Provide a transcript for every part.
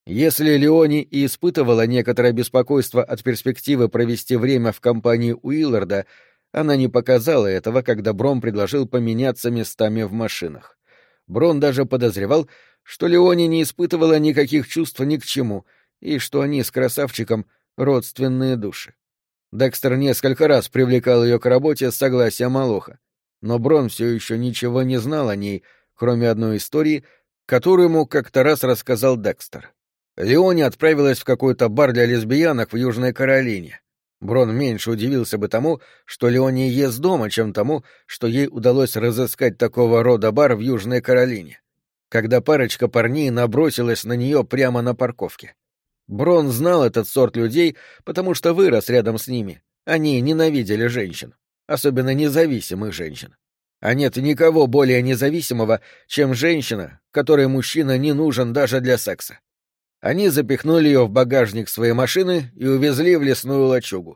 Если Леони и испытывала некоторое беспокойство от перспективы провести время в компании Уилларда, она не показала этого, когда Брон предложил поменяться местами в машинах. Брон даже подозревал, что Леони не испытывала никаких чувств ни к чему, и что они с красавчиком — родственные души. Декстер несколько раз привлекал ее к работе с согласия Молоха, но Брон все еще ничего не знал о ней, кроме одной истории, которую ему как-то раз рассказал Декстер. Леони отправилась в какой-то бар для лесбиянок в Южной Каролине. Брон меньше удивился бы тому, что Леони ест дома, чем тому, что ей удалось разыскать такого рода бар в Южной Каролине, когда парочка парней набросилась на нее прямо на парковке. Брон знал этот сорт людей, потому что вырос рядом с ними. Они ненавидели женщин, особенно независимых женщин. А нет никого более независимого, чем женщина, которой мужчина не нужен даже для секса. Они запихнули ее в багажник своей машины и увезли в лесную лачугу.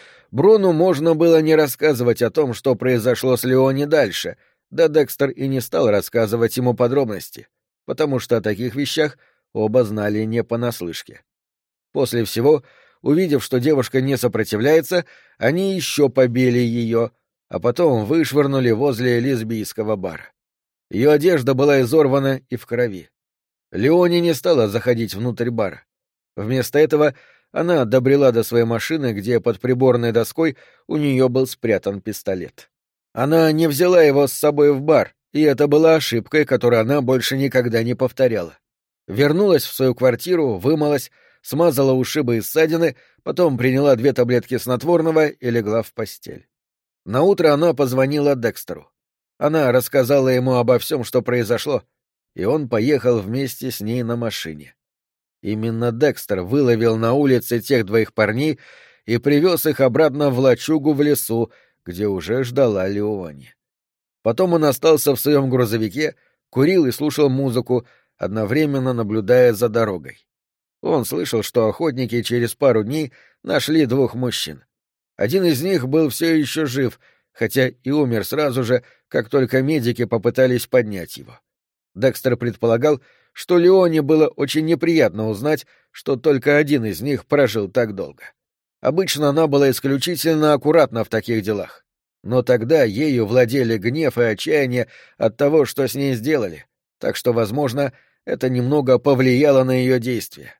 Брону можно было не рассказывать о том, что произошло с Леони дальше, да Декстер и не стал рассказывать ему подробности, потому что о таких вещах оба знали не понаслышке. После всего, увидев, что девушка не сопротивляется, они еще побили ее, а потом вышвырнули возле лесбийского бара. Ее одежда была изорвана и в крови. Леони не стала заходить внутрь бара. Вместо этого она добрела до своей машины, где под приборной доской у нее был спрятан пистолет. Она не взяла его с собой в бар, и это была ошибкой, которую она больше никогда не повторяла. Вернулась в свою квартиру, вымылась, смазала ушибы и ссадины, потом приняла 2 таблетки снотворного и легла в постель. Наутро она позвонила Декстеру. Она рассказала ему обо всем, что произошло, и он поехал вместе с ней на машине. Именно Декстер выловил на улице тех 2 парней и привез их обратно в лачугу в лесу, где уже ждала Леони. Потом он остался в своем грузовике, курил и слушал музыку, одновременно наблюдая за дорогой. Он слышал, что охотники через пару дней нашли 2 мужчин. Один из них был все еще жив, хотя и умер сразу же, как только медики попытались поднять его. Декстер предполагал, что Леони было очень неприятно узнать, что только один из них прожил так долго. Обычно она была исключительно аккуратна в таких делах. Но тогда ею владели гнев и отчаяние от того, что с ней сделали, так что, возможно, это немного повлияло на ее действия.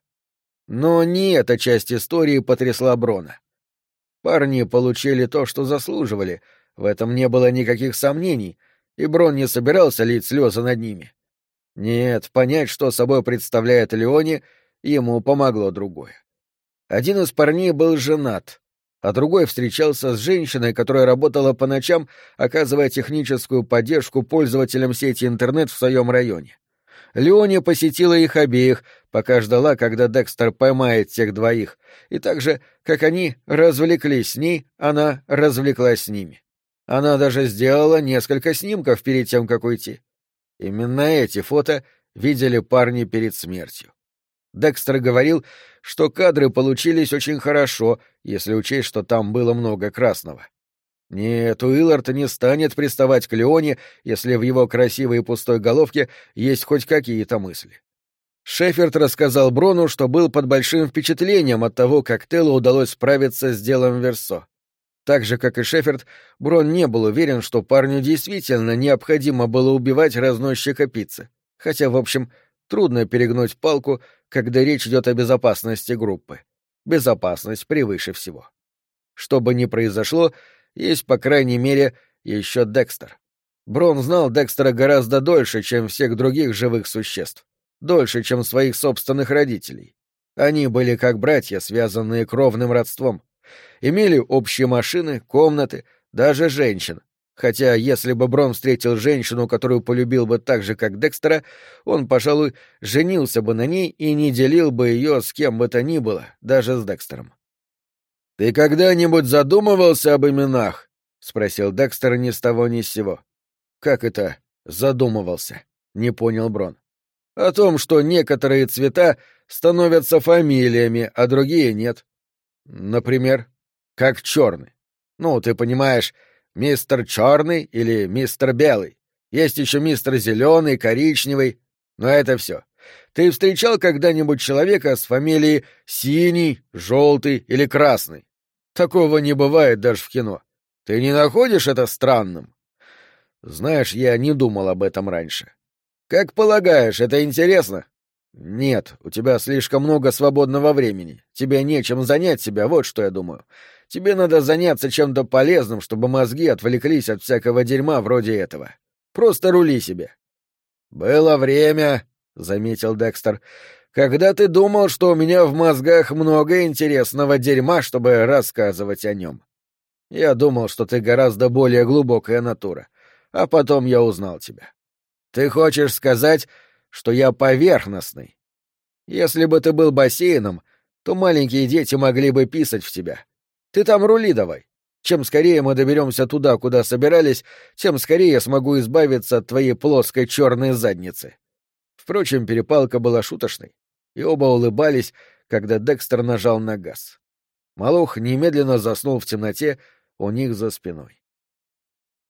Но не эта часть истории потрясла Брона. Парни получили то, что заслуживали, в этом не было никаких сомнений, и Брон не собирался лить слезы над ними. Нет, понять, что собой представляет Леони, ему помогло другое. Один из парней был женат, а другой встречался с женщиной, которая работала по ночам, оказывая техническую поддержку пользователям сети интернет в своем районе. Леони посетила их обеих, пока ждала, когда Декстер поймает тех 2, и так же, как они развлеклись с ней, она развлеклась с ними. Она даже сделала несколько снимков перед тем, как уйти. Именно эти фото видели парни перед смертью. Декстер говорил, что кадры получились очень хорошо, если учесть, что там было много красного. Нет, Уиллард не станет приставать к Леони, если в его красивой и пустой головке есть хоть какие-то мысли. Шеферд рассказал Брону, что был под большим впечатлением от того, как Теллу удалось справиться с делом Версо. Так же, как и Шеферд, Брон не был уверен, что парню действительно необходимо было убивать разносчика пиццы, хотя, в общем, трудно перегнуть палку, когда речь идет о безопасности группы. Безопасность превыше всего. Что бы ни произошло, есть, по крайней мере, еще Декстер. Брон знал Декстера гораздо дольше, чем всех других живых существ. Дольше, чем своих собственных родителей. Они были как братья, связанные кровным родством. Имели общие машины, комнаты, даже женщин. Хотя, если бы Брон встретил женщину, которую полюбил бы так же, как Декстера, он, пожалуй, женился бы на ней и не делил бы ее с кем бы то ни было, даже с Декстером. «Ты когда-нибудь задумывался об именах?» — спросил Декстер ни с того ни с сего. «Как это задумывался?» — не понял Брон. «О том, что некоторые цвета становятся фамилиями, а другие нет. Например, как черный. Ну, ты понимаешь, мистер Черный или мистер Белый. Есть еще мистер Зеленый, коричневый. Но это все. Ты встречал когда-нибудь человека с фамилией Синий, Желтый или Красный? Такого не бывает даже в кино. Ты не находишь это странным? Знаешь, я не думал об этом раньше. Как полагаешь, это интересно? Нет, у тебя слишком много свободного времени. Тебе нечем занять себя, вот что я думаю. Тебе надо заняться чем-то полезным, чтобы мозги отвлеклись от всякого дерьма вроде этого. Просто рули себе. Было время, — заметил Декстер, — когда ты думал, что у меня в мозгах много интересного дерьма, чтобы рассказывать о нем. Я думал, что ты гораздо более глубокая натура, а потом я узнал тебя. Ты хочешь сказать, что я поверхностный? Если бы ты был бассейном, то маленькие дети могли бы писать в тебя. Ты там рули давай. Чем скорее мы доберемся туда, куда собирались, тем скорее я смогу избавиться от твоей плоской черной задницы. Впрочем, перепалка была шуточной, и оба улыбались, когда Декстер нажал на газ. Малох немедленно заснул в темноте у них за спиной.